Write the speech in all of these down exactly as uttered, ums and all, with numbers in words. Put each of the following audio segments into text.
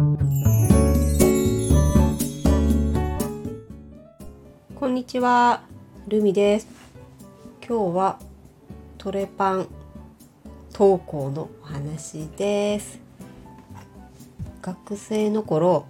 こんにちは、ルミです。今日はトレパン登校のお話です。学生の頃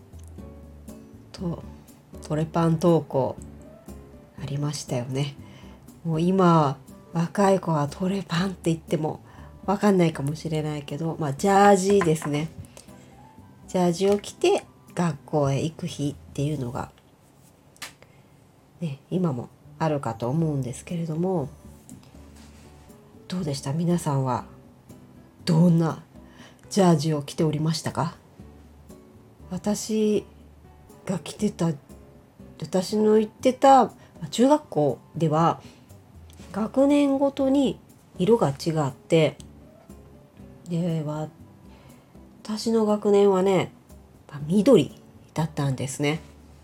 とトレパン登校ありましたよね。もう今若い子はトレパンって言ってもわかんないかもしれないけど、まあジャージですね。ジャージを着て学校へ行く日っていうのがね、今もあるかと思うんですけれども、どうでした？皆さんはどんなジャージを着ておりましたか？私が着てた私の行ってた中学校では学年ごとに色が違って、で私の学年はね緑だったんですね。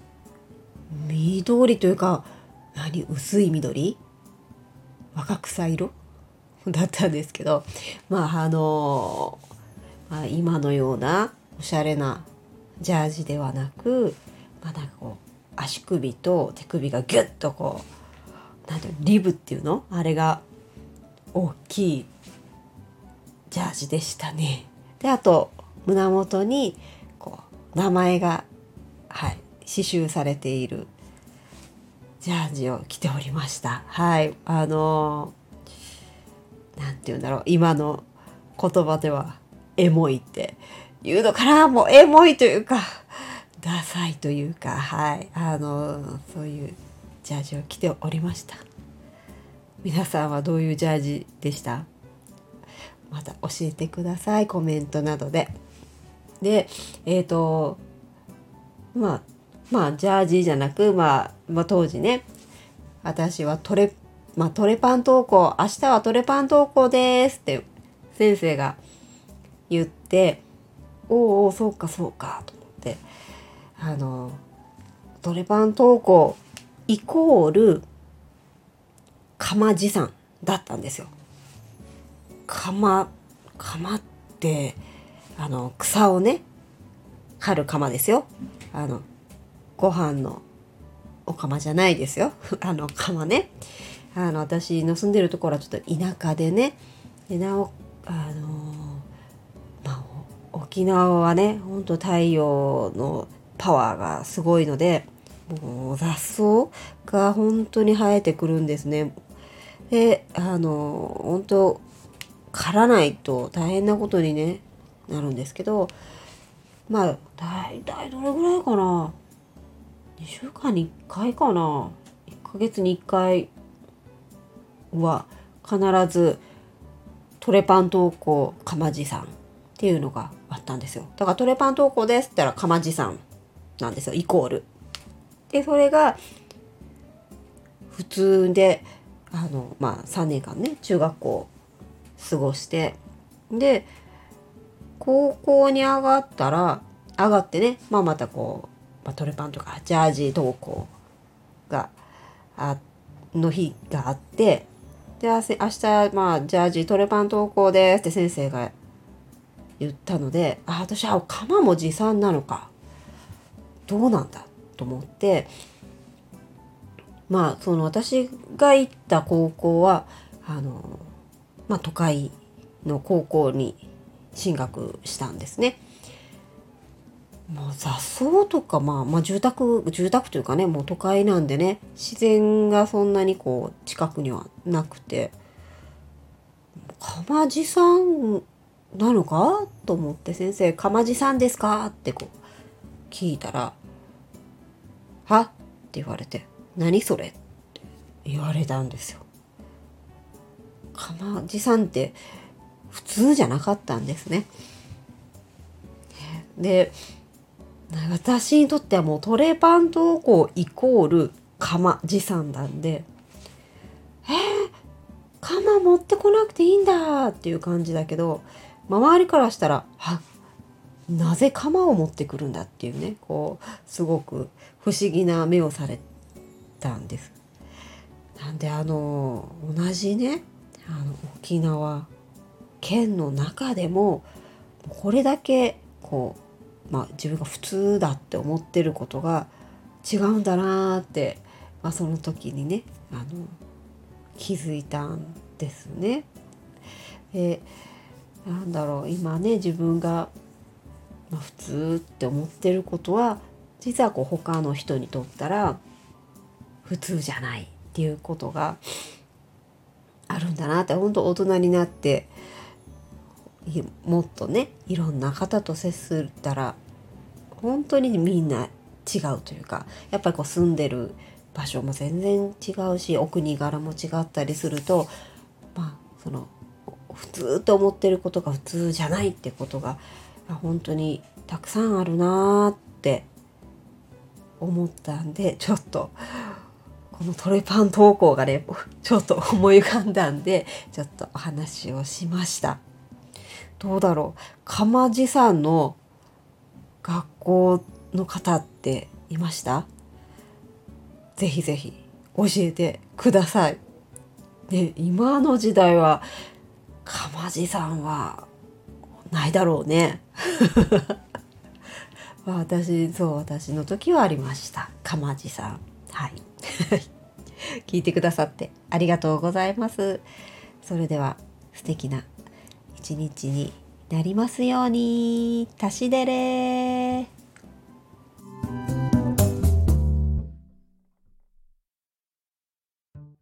緑というか何薄い緑若草色だったんですけど、まああの、まあ、今のようなおしゃれなジャージではなく、まあ、なんかこう足首と手首がギュッとこうなんていうのリブっていうのあれが大きいジャージでしたね。であと胸元にこう名前が、はい、刺繍されているジャージを着ておりました。はい、あのなんていうんだろう、今の言葉ではエモいっていうのかな、もうエモいというかダサいというか、はい、あのそういうジャージを着ておりました。皆さんはどういうジャージでした？また教えてください、コメントなどで。で、えっとまあまあジャージじゃなく、まあ、まあ当時ね、私はトレまあ、トレパン登校、明日はトレパン登校ですって先生が言って、おうおうそうかそうかと思って、あのトレパン登校イコール鎌持参だったんですよ。鎌鎌ってあの草をね刈る鎌ですよ。あのご飯のお釜じゃないですよあの釜ね。あの私の住んでるところはちょっと田舎でね、でなおあのまあ沖縄はねほんと太陽のパワーがすごいので、もう雑草が本当に生えてくるんですね。であの本当刈らないと大変なことに、ね、なるんですけど、まあ大体どれぐらいかな、にしゅうかんにいっかいかな、いっかげつにいっかいは必ずトレパン登校鎌持参っていうのがあったんですよ。だからトレパン登校ですって言ったら鎌持参なんですよ、イコールで。それが普通であの、まあ、さんねんかんね中学校過ごして、で高校に上がったら上がってね、まあ、またこう、まあ、トレパンとかジャージ登校があの日があって、で明日、まあ、ジャージトレパン登校ですって先生が言ったので、あ私は鎌も持参なのかどうなんだと思って、まあその私が行った高校はあの、まあ、都会の高校に進学したんですね。もう雑草とか、まあ、まあ住宅住宅というかね、もう都会なんでね、自然がそんなにこう近くにはなくて、鎌地さんなのかと思って、先生鎌地さんですかってこう聞いたら、はって言われて、何それって言われたんですよ。鎌地さんって普通じゃなかったんですね。で私にとってはもうトレパン登校イコール鎌持参なんで、えー、鎌持ってこなくていいんだっていう感じだけど、周りからしたらはなぜ鎌を持ってくるんだっていうね、こうすごく不思議な目をされたんです。なんであの同じねあの沖縄県の中でもこれだけこうまあ、自分が普通だって思ってることが違うんだなって、まあ、その時にねあの気づいたんですね。でなんだろう今ね自分が、まあ、普通って思ってることは実はこう他の人にとったら普通じゃないっていうことがあるんだなって、本当大人になってもっとねいろんな方と接するたら本当にみんな違うというか、やっぱりこう住んでる場所も全然違うしお国柄も違ったりすると、まあその普通と思ってることが普通じゃないってことが本当にたくさんあるなって思ったんで、ちょっとこのトレパン投稿がねちょっと思い浮かんだんでちょっとお話をしました。どうだろう、釜地さんの学校の方っていました？ぜひぜひ教えてください。で今の時代は釜地さんはないだろうね。まあ私そう私の時はありました、釜地さん。はい聞いてくださってありがとうございます。それでは素敵な一日になりますように。たしでれ